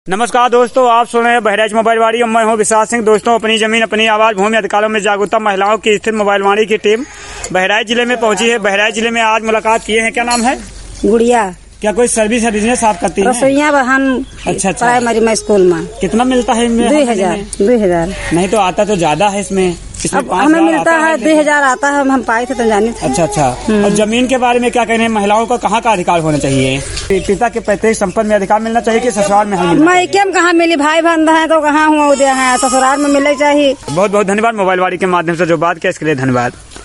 नमस्कार दोस्तों, आप सुन रहे हैं बहराइच मोबाइल वाड़ी और मैं हूं विशाल सिंह। दोस्तों, अपनी जमीन अपनी आवाज भूमि अधिकारों में जागरूकता महिलाओं की स्थित मोबाइल वाड़ी की टीम बहराइच जिले में पहुंची है। बहराइच जिले में आज मुलाकात किए हैं। क्या नाम है? गुड़िया। क्या कोई सर्विस है, बिजनेस आप करती हैं? रसोईया बहन। अच्छा। प्राइमरी में स्कूल में। कितना मिलता है इनमें? 2000। नहीं तो आता तो ज्यादा है इसमें। अब हमें मिलता है 2000 आता है। हम पाए थे तो जाने थे। अच्छा। और जमीन के बारे में क्या कहने हैं? महिलाओं को कहाँ का अधिकार होना चाहिए? पिता के पैतृक संपत्ति में अधिकार मिलना चाहिए कि ससुराल में? मैं क्या कहाँ मिली, भाई बहन है तो कहाँ हुआ उदय है, ससुराल में मिलना चाहिए। बहुत बहुत धन्यवाद। मोबाइल वाड़ी के माध्यम से जो बात किया इसके लिए धन्यवाद।